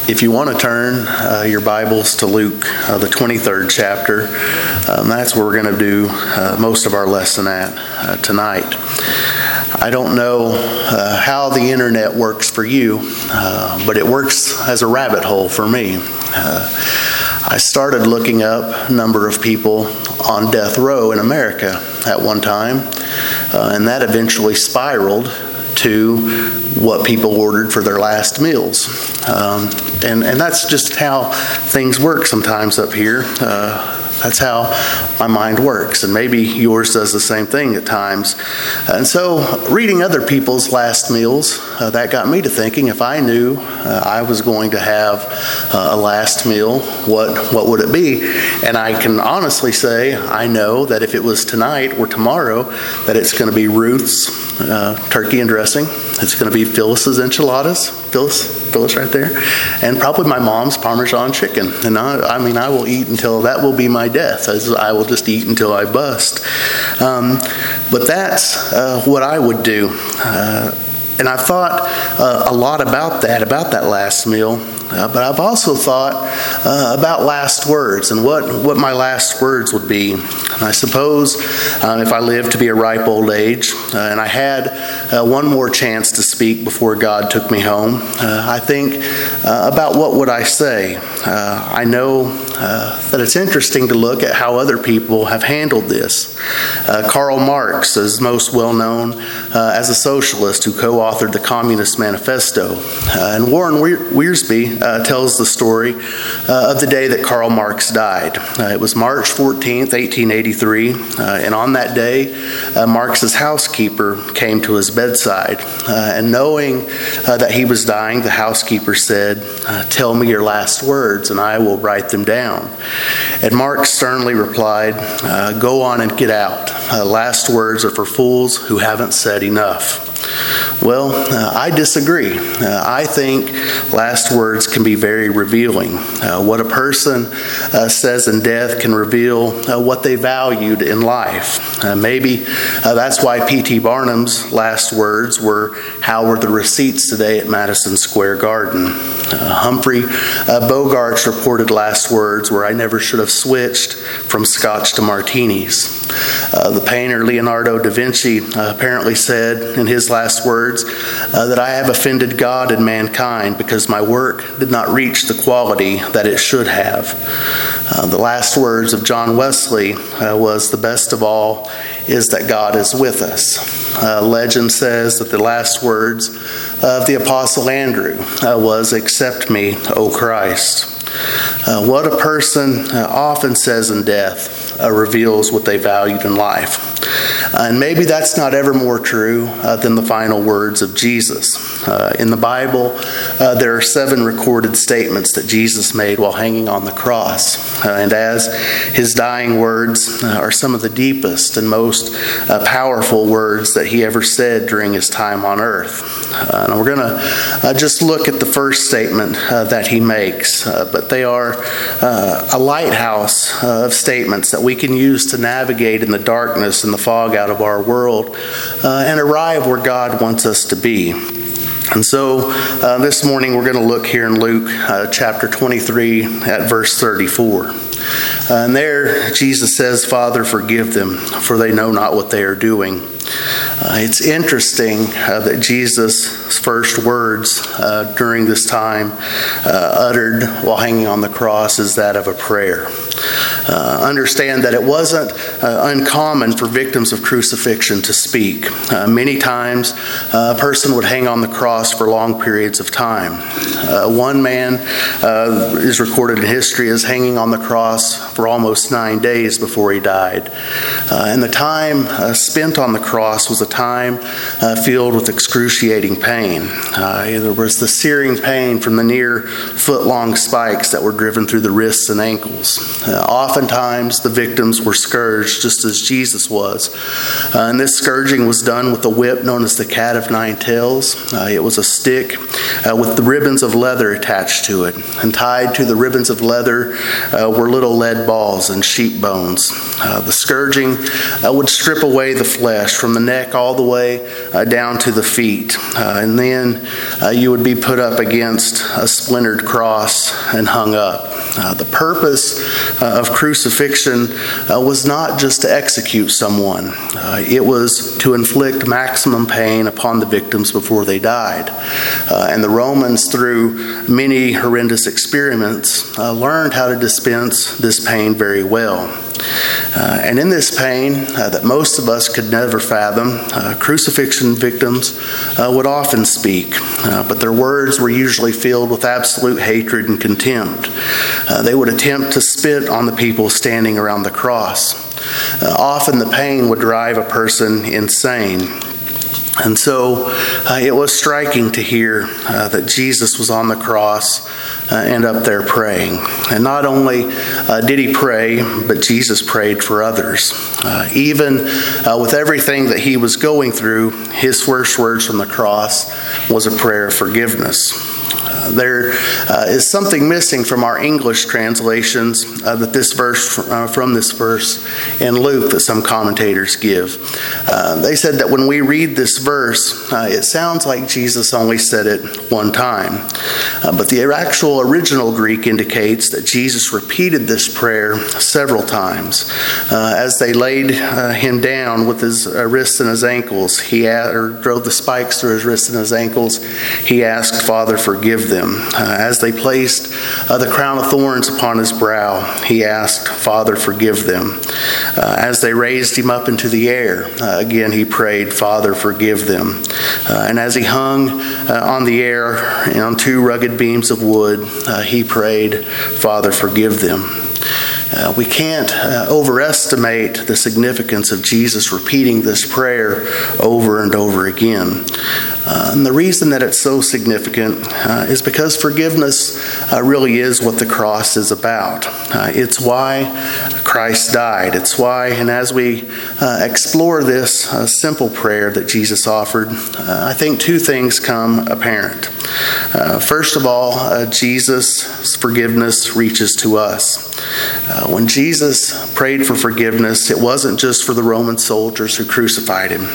If you want to turn your Bibles to Luke, the 23rd chapter, that's where we're going to do most of our lesson at tonight. I don't know how the internet works for you, but it works as a rabbit hole for me. I started looking up a number of people on death row in America at one time, and that eventually spiraled to what people ordered for their last meals. And that's just how things work sometimes up here. That's how my mind works, and maybe yours does the same thing at times. And so reading other people's last meals, that got me to thinking, if I knew I was going to have a last meal, what would it be? And I can honestly say I know that if it was tonight or tomorrow, that it's going to be Ruth's turkey and dressing. It's going to be Phyllis's enchiladas. Phyllis right there. And probably my mom's Parmesan chicken. And I will eat until that will be my death. I will just eat until I bust. But that's what I would do. And I've thought a lot about that last meal. But I've also thought about last words and what my last words would be. And I suppose if I lived to be a ripe old age and I had one more chance to speak before God took me home, I think about what would I say. I know that it's interesting to look at how other people have handled this. Karl Marx is most well known as a socialist who co-authored the Communist Manifesto. And Warren Wiersbe tells the story of the day that Karl Marx died. It was March 14th, 1883, and on that day, Marx's housekeeper came to his bedside. And knowing that he was dying, the housekeeper said, "Tell me your last words, and I will write them down." And Marx sternly replied, "Go on and get out. Last words are for fools who haven't said enough." Well, I disagree. I think last words can be very revealing. What a person says in death can reveal what they valued in life. Maybe that's why P.T. Barnum's last words were, "How were the receipts today at Madison Square Garden?" Humphrey Bogart's reported last words were, "I never should have switched from scotch to martinis." The painter Leonardo da Vinci apparently said in his last words that "I have offended God and mankind because my work did not reach the quality that it should have." The last words of John Wesley was, "The best of all is that God is with us." Legend says that the last words of the Apostle Andrew was, "Accept me, O Christ." What a person often says in death reveals what they valued in life. And maybe that's not ever more true than the final words of Jesus. In the Bible, there are 7 recorded statements that Jesus made while hanging on the cross. And as his dying words are some of the deepest and most powerful words that he ever said during his time on earth. And we're going to just look at the first statement that he makes. But they are a lighthouse of statements that we can use to navigate in the darkness and the fog out of our world and arrive where God wants us to be. And so this morning we're going to look here in Luke chapter 23 at verse 34. And there Jesus says, "Father, forgive them, for they know not what they are doing." It's interesting that Jesus' first words during this time uttered while hanging on the cross is that of a prayer. Understand that it wasn't uncommon for victims of crucifixion to speak. Many times a person would hang on the cross for long periods of time. One man is recorded in history as hanging on the cross for almost 9 days before he died. And the time spent on the cross was a time filled with excruciating pain. There was the searing pain from the near foot-long spikes that were driven through the wrists and ankles. Oftentimes the victims were scourged just as Jesus was. And this scourging was done with a whip known as the cat of nine tails. It was a stick with the ribbons of leather attached to it. And tied to the ribbons of leather were little lead balls and sheep bones. The scourging would strip away the flesh from the neck all the way down to the feet. and then you would be put up against a splintered cross and hung up. The purpose of crucifixion was not just to execute someone. It was to inflict maximum pain upon the victims before they died. And the Romans, through many horrendous experiments, learned how to dispense this pain very well. And in this pain that most of us could never fathom, crucifixion victims would often speak, but their words were usually filled with absolute hatred and contempt. They would attempt to spit on the people standing around the cross. Often the pain would drive a person insane. And so it was striking to hear that Jesus was on the cross and up there praying. And not only did he pray, but Jesus prayed for others. Even with everything that he was going through, his first words from the cross was a prayer of forgiveness. There is something missing from our English translations that this verse from this verse in Luke that some commentators give. They said that when we read this verse, it sounds like Jesus only said it one time. But the actual original Greek indicates that Jesus repeated this prayer several times. As they laid him down with his wrists and his ankles, or drove the spikes through his wrists and his ankles, he asked, "Father, forgive them." As they placed the crown of thorns upon his brow, he asked, "Father, forgive them." As they raised him up into the air, again he prayed, "Father, forgive them." And as he hung on the air on two rugged beams of wood, he prayed, "Father, forgive them." We can't overestimate the significance of Jesus repeating this prayer over and over again. And the reason that it's so significant is because forgiveness really is what the cross is about. It's why Christ died. It's why, and as we explore this simple prayer that Jesus offered, I think two things come apparent. First of all, Jesus' forgiveness reaches to us. When Jesus prayed for forgiveness, it wasn't just for the Roman soldiers who crucified him.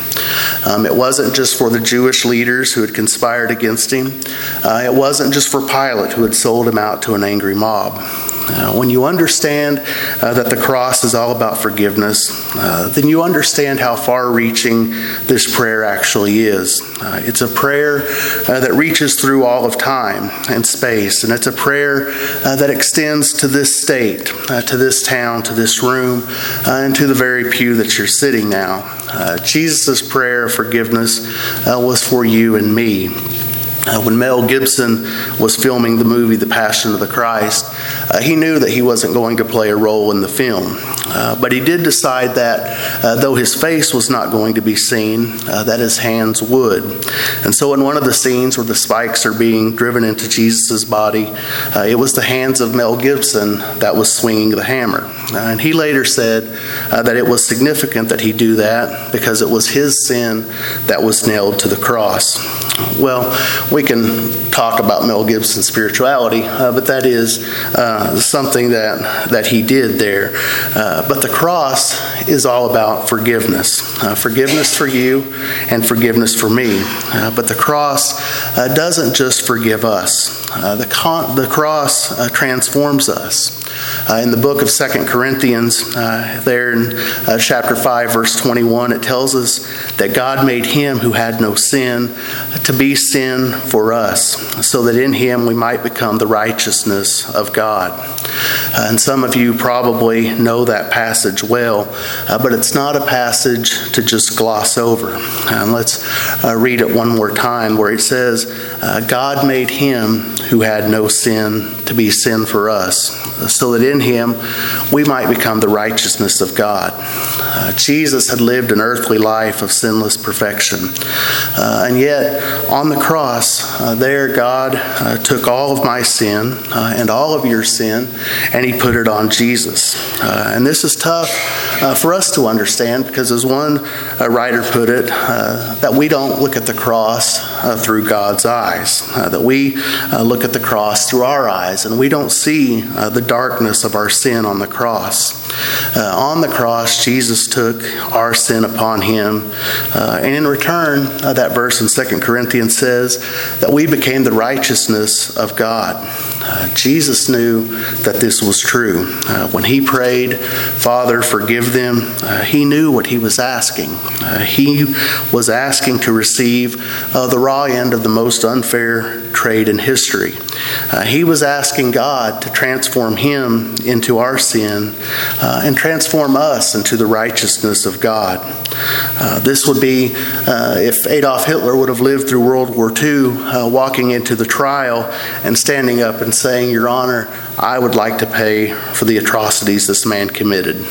It wasn't just for the Jewish leaders who had conspired against him. It wasn't just for Pilate who had sold him out to an angry mob. When you understand that the cross is all about forgiveness, then you understand how far-reaching this prayer actually is. It's a prayer that reaches through all of time and space, and it's a prayer that extends to this state, to this town, to this room, and to the very pew that you're sitting now. Jesus' prayer of forgiveness was for you and me. When Mel Gibson was filming the movie The Passion of the Christ, he knew that he wasn't going to play a role in the film. But he did decide that though his face was not going to be seen, that his hands would. And so in one of the scenes where the spikes are being driven into Jesus' body, it was the hands of Mel Gibson that was swinging the hammer. And he later said that it was significant that he do that because it was his sin that was nailed to the cross. Well, we can talk about Mel Gibson's spirituality, but that is something that he did there. But the cross is all about forgiveness. Forgiveness for you and forgiveness for me. But the cross doesn't just forgive us. The cross transforms us. In the book of 2 Corinthians, there in chapter 5, verse 21, it tells us that God made him who had no sin to be sin for us, so that in him we might become the righteousness of God. And some of you probably know that passage well, but it's not a passage to just gloss over. Let's read it one more time where it says, God made him who had no sin to be sin for us, so that in him we might become the righteousness of God. Jesus had lived an earthly life of sinless perfection. And yet, on the cross, there God took all of my sin and all of your sin, and he put it on Jesus. And this is tough for us to understand because, as one writer put it, that we don't look at the cross through God's eyes, that we look at the cross through our eyes, and we don't see the darkness of our sin on the cross. On the cross, Jesus took our sin upon him, and in return, that verse in 2 Corinthians says that we became the righteousness of God. Jesus knew that this was true. When he prayed, "Father, forgive them," he knew what he was asking. He was asking to receive the raw end of the most unfair trade in history. He was asking God to transform him into our sin and transform us into the righteousness of God. This would be if Adolf Hitler would have lived through World War II, walking into the trial and standing up and saying, "Your Honor, I would like to pay for the atrocities this man committed."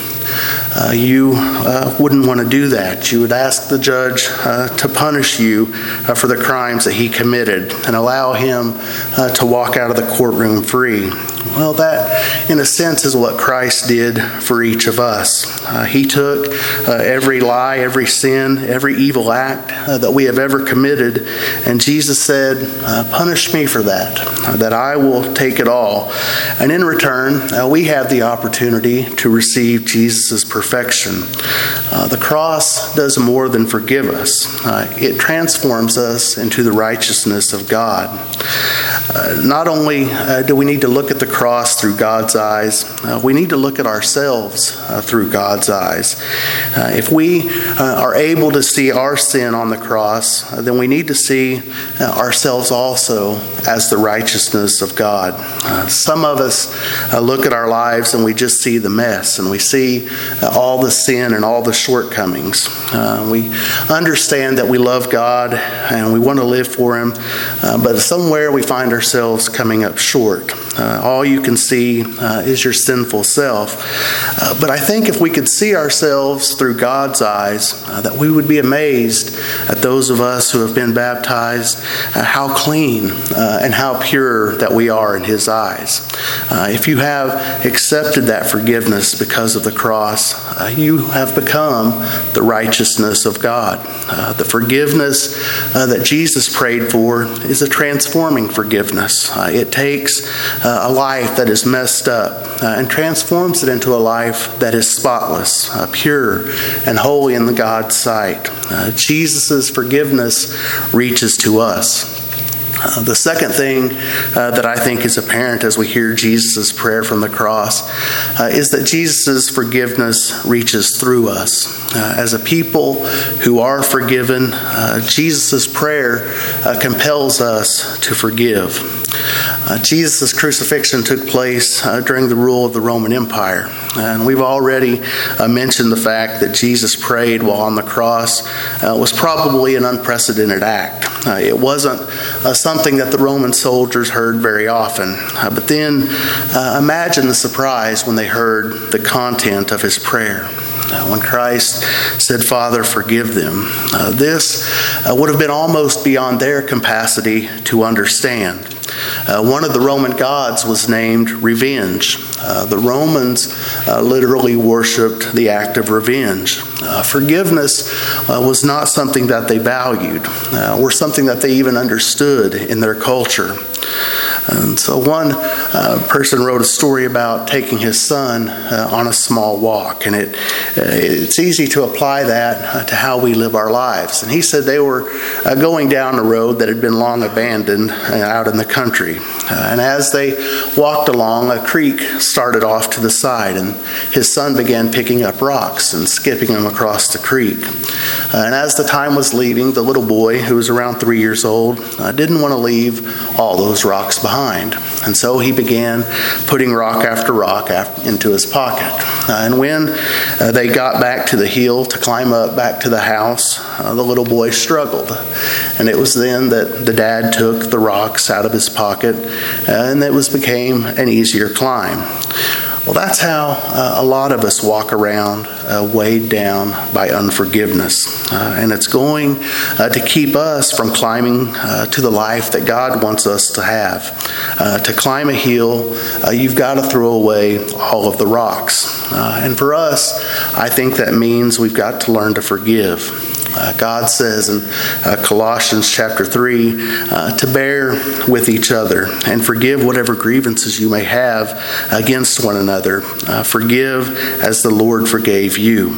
You wouldn't want to do that. You would ask the judge to punish you for the crimes that he committed and allow him to walk out of the courtroom free. Well, that, in a sense, is what Christ did for each of us. He took every lie, every sin, every evil act that we have ever committed, and Jesus said, "Punish me for that I will take it all." And in return, we have the opportunity to receive Jesus' perfection. The cross does more than forgive us. It transforms us into the righteousness of God. Not only do we need to look at the cross through God's eyes, we need to look at ourselves through God's eyes. If we are able to see our sin on the cross, then we need to see ourselves also as the righteousness of God. Some of us look at our lives and we just see the mess, and we see all the sin and all the shortcomings. We understand that we love God and we want to live for Him, but somewhere we find ourselves coming up short. All you can see is your sinful self. But I think if we could see ourselves through God's eyes, that we would be amazed at those of us who have been baptized, how clean and how pure that we are in His eyes. If you have accepted that forgiveness because of the cross, you have become the righteousness of God. The forgiveness that Jesus prayed for is a transforming forgiveness. It takes a life that is messed up and transforms it into a life that is spotless, pure, and holy in God's sight. Jesus' forgiveness reaches to us. The second thing that I think is apparent as we hear Jesus' prayer from the cross is that Jesus' forgiveness reaches through us. As a people who are forgiven, Jesus' prayer compels us to forgive. Jesus' crucifixion took place during the rule of the Roman Empire. And we've already mentioned the fact that Jesus prayed while on the cross was probably an unprecedented act. It wasn't something that the Roman soldiers heard very often. But then imagine the surprise when they heard the content of his prayer. When Christ said, "Father, forgive them," this would have been almost beyond their capacity to understand. One of the Roman gods was named revenge. The Romans literally worshipped the act of revenge. Forgiveness was not something that they valued or something that they even understood in their culture. And so one person wrote a story about taking his son on a small walk, and it's easy to apply that to how we live our lives. And he said they were going down a road that had been long abandoned out in the country. And as they walked along, a creek started off to the side, and his son began picking up rocks and skipping them across the creek. And as the time was leaving, the little boy, who was around 3 years old, didn't want to leave all those rocks behind. And so he began putting rock after rock into his pocket. And when they got back to the hill to climb up back to the house, the little boy struggled. And it was then that the dad took the rocks out of his pocket, and it became an easier climb. Well, that's how a lot of us walk around weighed down by unforgiveness. And it's going to keep us from climbing to the life that God wants us to have. To climb a hill, you've got to throw away all of the rocks. And for us, I think that means we've got to learn to forgive. God says in Colossians chapter 3 to bear with each other and forgive whatever grievances you may have against one another. Forgive as the Lord forgave you.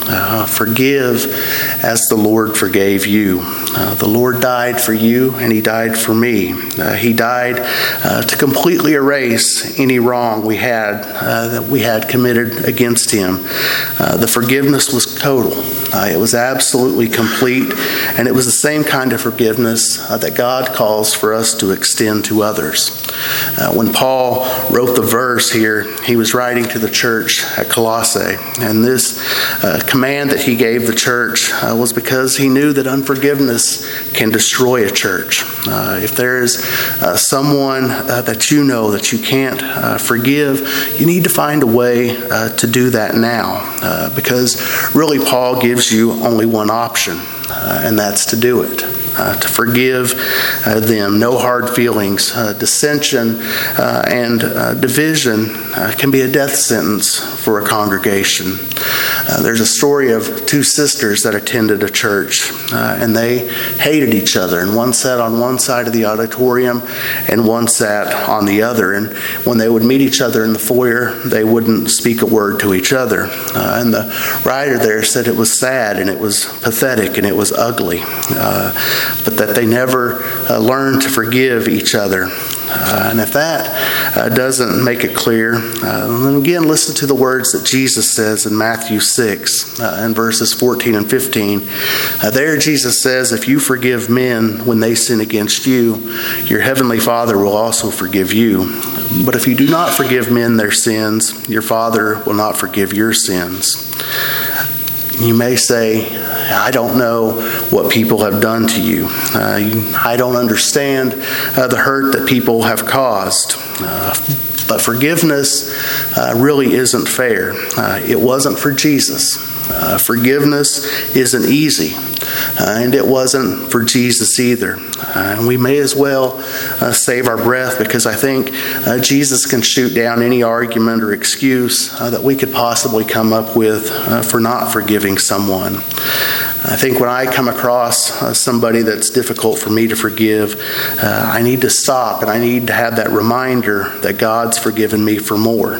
Forgive as the Lord forgave you. The Lord died for you, and He died for me. He died to completely erase any wrong that we had committed against Him. The forgiveness was total. It was absolutely complete, and it was the same kind of forgiveness that God calls for us to extend to others. When Paul wrote the verse here, he was writing to the church at Colossae, and this command that he gave the church was because he knew that unforgiveness can destroy a church. If there is someone that you know that you can't forgive, you need to find a way to do that now, because really Paul gives you only one option, and that's to do it. To forgive them. No hard feelings. Dissension and division can be a death sentence for a congregation. There's a story of two sisters that attended a church, and they hated each other. And one sat on one side of the auditorium, and one sat on the other. And when they would meet each other in the foyer, they wouldn't speak a word to each other. And the writer there said it was sad, and it was pathetic, and it was ugly. But that they never learned to forgive each other. And if that doesn't make it clear, then again, listen to the words that Jesus says in Matthew 6, in verses 14 and 15. There Jesus says, if you forgive men when they sin against you, your heavenly Father will also forgive you. But if you do not forgive men their sins, your Father will not forgive your sins. You may say, I don't know what people have done to you. I don't understand the hurt that people have caused. But forgiveness really isn't fair. It wasn't for Jesus. Forgiveness isn't easy. And it wasn't for Jesus either. And we may as well save our breath, because I think Jesus can shoot down any argument or excuse that we could possibly come up with for not forgiving someone. I think when I come across somebody that's difficult for me to forgive, I need to stop, and I need to have that reminder that God's forgiven me for more.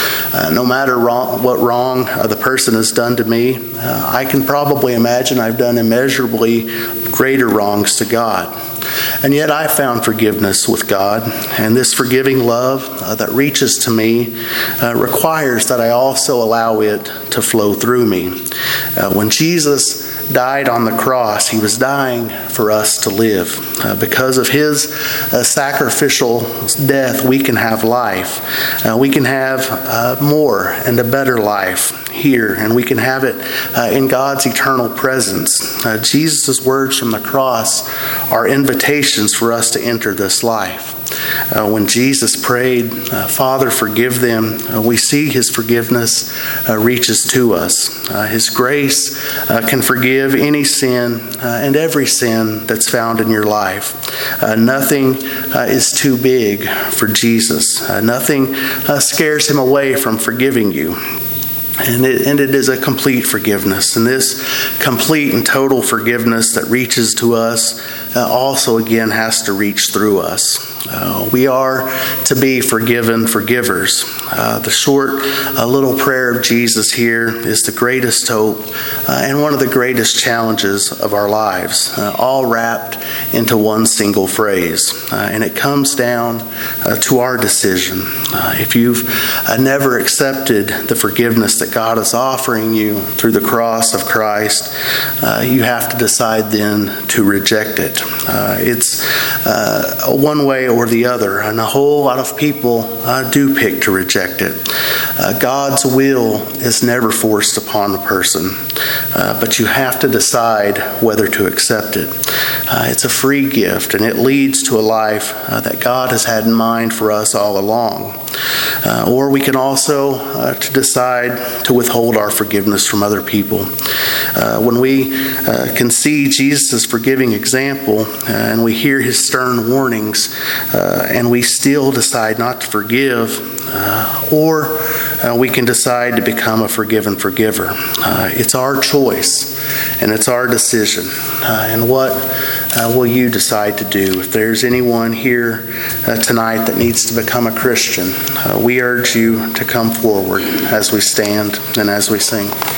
No matter what wrong the person has done to me, I can probably imagine I've done immeasurably greater wrongs to God. And yet I found forgiveness with God, and this forgiving love that reaches to me requires that I also allow it to flow through me. When Jesus died on the cross, He was dying for us to live. Because of His sacrificial death, we can have life. We can have more and a better life here, and we can have it in God's eternal presence. Jesus' words from the cross are invitations for us to enter this life. When Jesus prayed, Father, forgive them, we see His forgiveness reaches to us. His grace can forgive any sin and every sin that's found in your life. Nothing is too big for Jesus. Nothing scares Him away from forgiving you. And it is a complete forgiveness. And this complete and total forgiveness that reaches to us also, again, has to reach through us. We are to be forgiven forgivers. The short little prayer of Jesus here is the greatest hope and one of the greatest challenges of our lives, all wrapped into one single phrase. And it comes down to our decision. If you've never accepted the forgiveness that God is offering you through the cross of Christ, you have to decide then to reject it. It's one way or the other, and a whole lot of people do pick to reject it. God's will is never forced upon the person, but you have to decide whether to accept it. It's a free gift, and it leads to a life that God has had in mind for us all along. Or we can also decide to withhold our forgiveness from other people. When we can see Jesus' forgiving example and we hear his stern warnings and we still decide not to forgive, or we can decide to become a forgiven forgiver. It's our choice and it's our decision. And what will you decide to do? If there's anyone here tonight that needs to become a Christian, we urge you to come forward as we stand and as we sing.